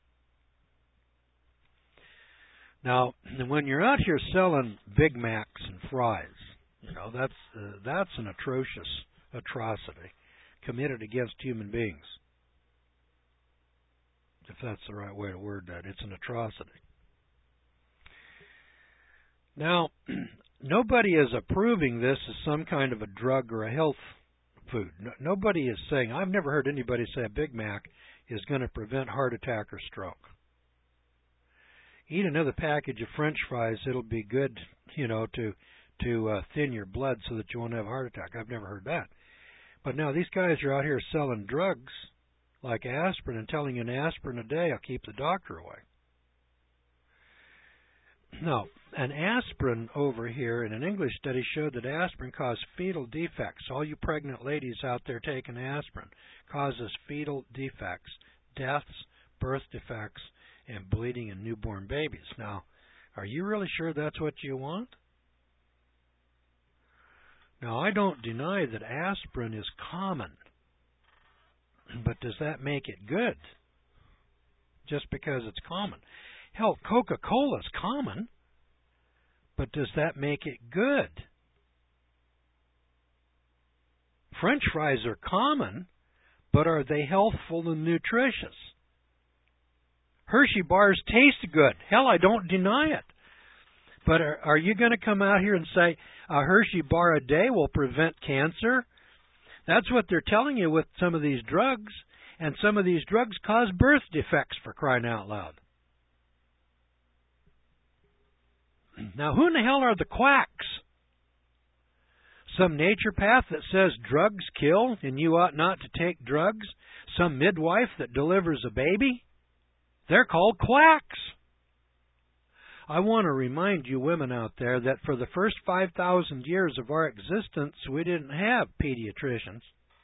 Now, when you're out here selling Big Macs and fries, you know that's an atrocious atrocity committed against human beings. If that's the right way to word that, it's an atrocity. Now, nobody is approving this as some kind of a drug or a health food. Nobody is saying, I've never heard anybody say a Big Mac is going to prevent heart attack or stroke. Eat another package of French fries, it'll be good, to thin your blood so that you won't have a heart attack. I've never heard that. But now these guys are out here selling drugs like aspirin and telling you an aspirin a day will keep the doctor away. No, an aspirin over here in an English study showed that aspirin caused fetal defects. All you pregnant ladies out there taking aspirin causes fetal defects, deaths, birth defects, and bleeding in newborn babies. Now, are you really sure that's what you want? Now, I don't deny that aspirin is common, but does that make it good? Just because it's common. Hell, Coca-Cola's common, but does that make it good? French fries are common, but are they healthful and nutritious? Hershey bars taste good. Hell, I don't deny it. But are you going to come out here and say a Hershey bar a day will prevent cancer? That's what they're telling you with some of these drugs. And some of these drugs cause birth defects, for crying out loud. Now, who in the hell are the quacks? Some naturopath that says drugs kill and you ought not to take drugs? Some midwife that delivers a baby? They're called quacks. I want to remind you women out there that for the first 5,000 years of our existence, we didn't have pediatricians.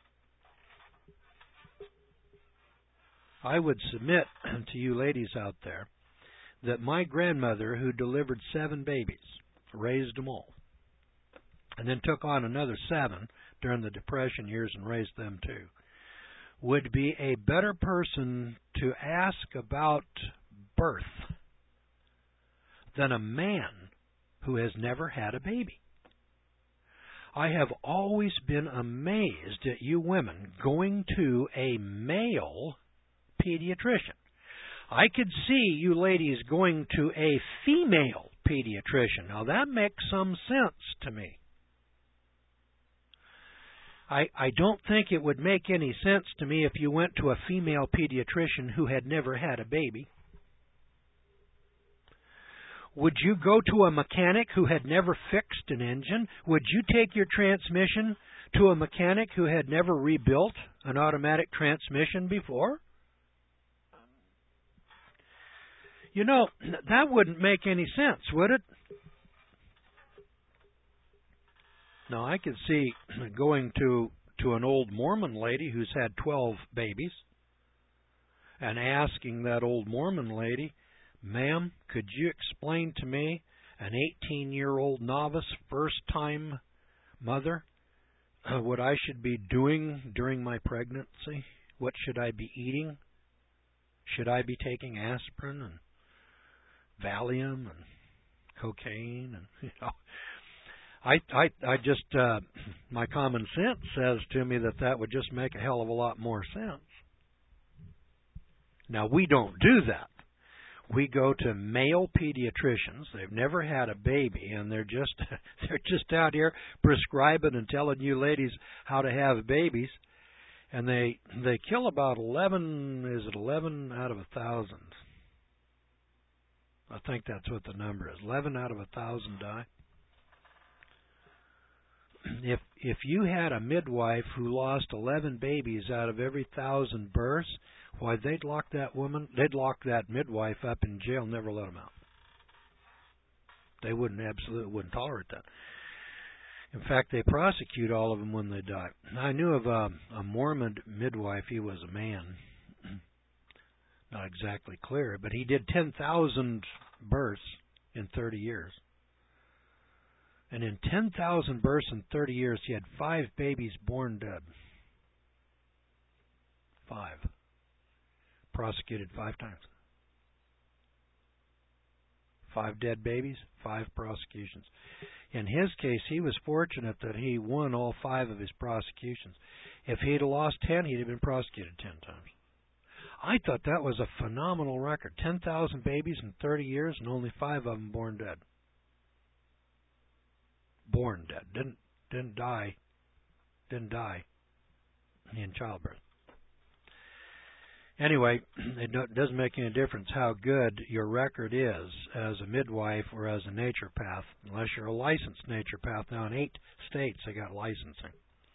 I would submit to you ladies out there that my grandmother, who delivered 7 babies, raised them all, and then took on another 7 during the Depression years and raised them too, would be a better person to ask about birth than a man who has never had a baby. I have always been amazed at you women going to a male pediatrician. I could see you ladies going to a female pediatrician. Now that makes some sense to me. I don't think it would make any sense to me if you went to a female pediatrician who had never had a baby. Would you go to a mechanic who had never fixed an engine? Would you take your transmission to a mechanic who had never rebuilt an automatic transmission before? You know, that wouldn't make any sense, would it? Now, I could see going to an old Mormon lady who's had 12 babies and asking that old Mormon lady, "Ma'am, could you explain to me, an 18-year-old novice, first-time mother, what I should be doing during my pregnancy? What should I be eating? Should I be taking aspirin and Valium and cocaine?" And I just my common sense says to me that would just make a hell of a lot more sense. Now, we don't do that. We go to male pediatricians. They've never had a baby, and they're just out here prescribing and telling you ladies how to have babies. And they kill about 11 out of 1,000? I think that's what the number is. 11 out of 1,000 die. If you had a midwife who lost 11 babies out of every 1,000 births, why, they'd lock that midwife up in jail and never let them out. They absolutely wouldn't tolerate that. In fact, they prosecute all of them when they die. I knew of a Mormon midwife. He was a man. Not exactly clear, but he did 10,000 births in 30 years. And in 10,000 births in 30 years, he had 5 babies born dead. 5. Prosecuted 5 times. 5 dead babies, 5 prosecutions. In his case, he was fortunate that he won all 5 of his prosecutions. If he'd have lost 10, he'd have been prosecuted 10 times. I thought that was a phenomenal record. 10,000 babies in 30 years and only 5 of them born dead. Born dead. Didn't die in childbirth. Anyway, it doesn't make any difference how good your record is as a midwife or as a naturopath, unless you're a licensed naturopath. Now, in 8 states, they got licensing.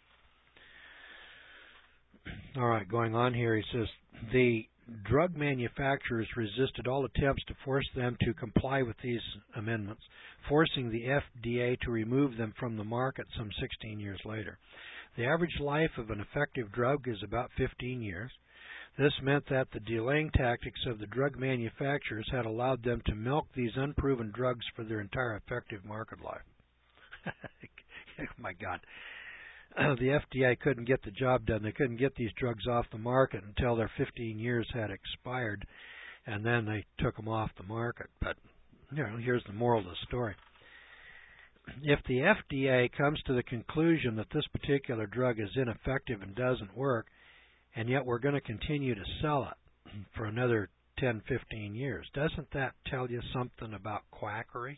All right, going on here, he says, the drug manufacturers resisted all attempts to force them to comply with these amendments, forcing the FDA to remove them from the market some 16 years later. The average life of an effective drug is about 15 years. This meant that the delaying tactics of the drug manufacturers had allowed them to milk these unproven drugs for their entire effective market life. Oh, my God. The FDA couldn't get the job done. They couldn't get these drugs off the market until their 15 years had expired, and then they took them off the market. But here's the moral of the story. If the FDA comes to the conclusion that this particular drug is ineffective and doesn't work, and yet we're going to continue to sell it for another 10, 15 years, doesn't that tell you something about quackery?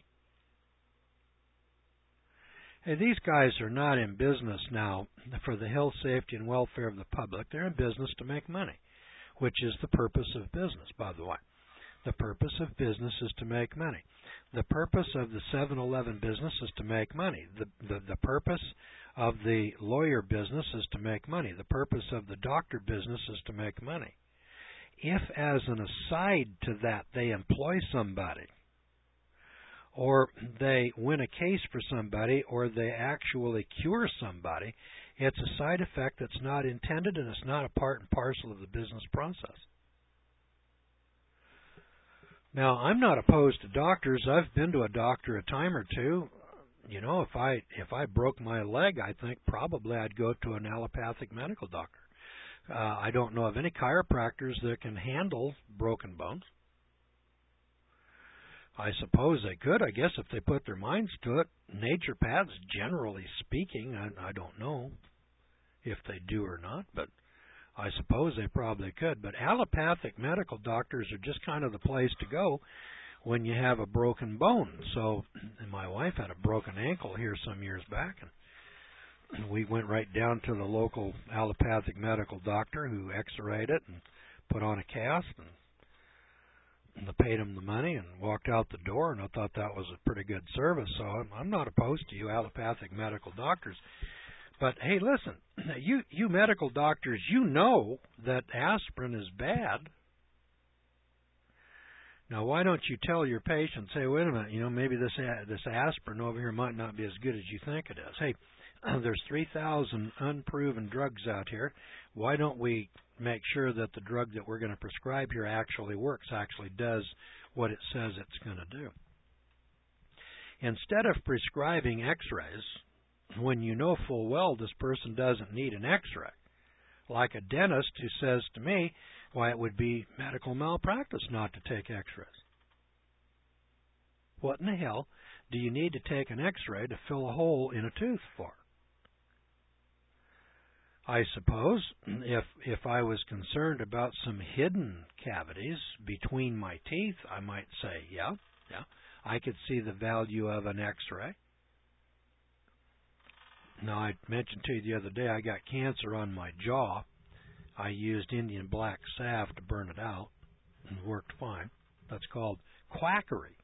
Hey, these guys are not in business now for the health, safety, and welfare of the public. They're in business to make money. which is the purpose of business, by the way. The purpose of business is to make money. The purpose of the 7-Eleven business is to make money. The purpose of the lawyer business is to make money. The purpose of the doctor business is to make money. If, as an aside to that, they employ somebody, or they win a case for somebody, or they actually cure somebody, it's a side effect that's not intended, and it's not a part and parcel of the business process. Now, I'm not opposed to doctors. I've been to a doctor a time or two. You know, if I broke my leg, I think probably I'd go to an allopathic medical doctor. I don't know of any chiropractors that can handle broken bones. I suppose they could, I guess, if they put their minds to it. Naturopaths, generally speaking, I don't know if they do or not, but I suppose they probably could. But allopathic medical doctors are just kind of the place to go when you have a broken bone. So, and my wife had a broken ankle here some years back, and we went right down to the local allopathic medical doctor who x-rayed it and put on a cast, and I paid him the money and walked out the door, and I thought that was a pretty good service. So I'm not opposed to you allopathic medical doctors. But, hey, listen, you medical doctors, you know that aspirin is bad. Now, why don't you tell your patients, hey, wait a minute, you know, maybe this aspirin over here might not be as good as you think it is. Hey, there's 3,000 unproven drugs out here. Why don't we make sure that the drug that we're going to prescribe here actually works, actually does what it says it's going to do? Instead of prescribing x-rays, when you know full well this person doesn't need an x-ray, like a dentist who says to me, why, it would be medical malpractice not to take x-rays. What in the hell do you need to take an x-ray to fill a hole in a tooth for? I suppose if I was concerned about some hidden cavities between my teeth, I might say, yeah, I could see the value of an x-ray. Now, I mentioned to you the other day I got cancer on my jaw. I used Indian black salve to burn it out, and it worked fine. That's called quackery.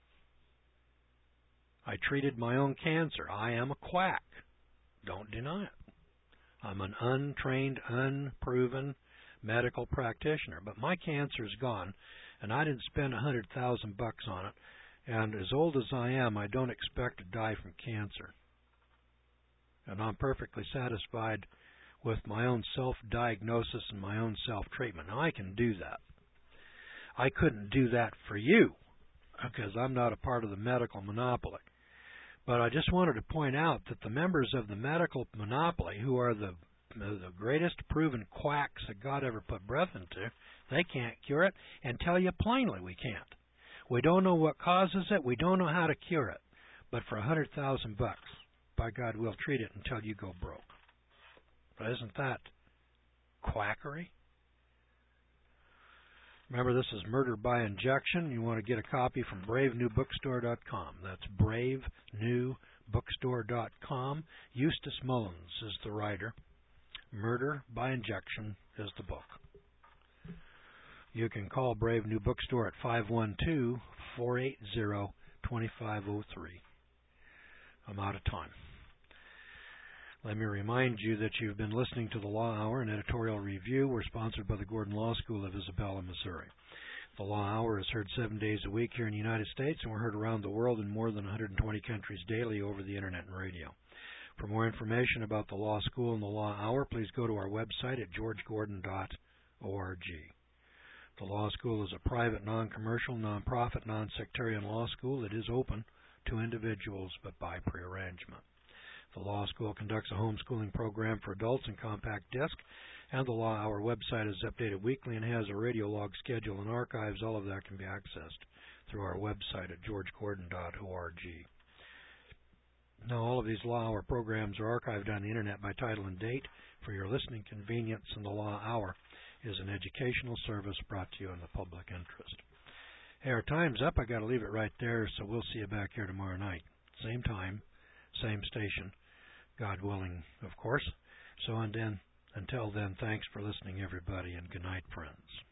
I treated my own cancer. I am a quack. Don't deny it. I'm an untrained, unproven medical practitioner, but my cancer's gone, and I didn't spend $100,000 on it. And as old as I am, I don't expect to die from cancer. And I'm perfectly satisfied with my own self-diagnosis and my own self-treatment. Now, I can do that. I couldn't do that for you because I'm not a part of the medical monopoly. But I just wanted to point out that the members of the medical monopoly, who are the greatest proven quacks that God ever put breath into, they can't cure it, and tell you plainly we can't. We don't know what causes it. We don't know how to cure it. But for $100,000, by God, we'll treat it until you go broke. But isn't that quackery? Remember, this is Murder by Injection. You want to get a copy from BraveNewBookstore.com. That's BraveNewBookstore.com. Eustace Mullins is the writer. Murder by Injection is the book. You can call Brave New Bookstore at 512-480-2503. I'm out of time. Let me remind you that you've been listening to the Law Hour, an editorial review. We're sponsored by the Gordon Law School of Isabella, Missouri. The Law Hour is heard 7 days a week here in the United States, and we're heard around the world in more than 120 countries daily over the Internet and radio. For more information about the Law School and the Law Hour, please go to our website at georgegordon.org. The Law School is a private, non-commercial, non-profit, non-sectarian law school that is open to individuals but by prearrangement. The Law School conducts a homeschooling program for adults in compact disc, and the Law Hour website is updated weekly and has a radio log schedule and archives. All of that can be accessed through our website at georgegordon.org. Now, all of these Law Hour programs are archived on the Internet by title and date for your listening convenience, and the Law Hour is an educational service brought to you in the public interest. Hey, our time's up. I got to leave it right there, so we'll see you back here tomorrow night. Same time, same station. God willing, of course. So, and then, Until then, thanks for listening, everybody, and good night, friends.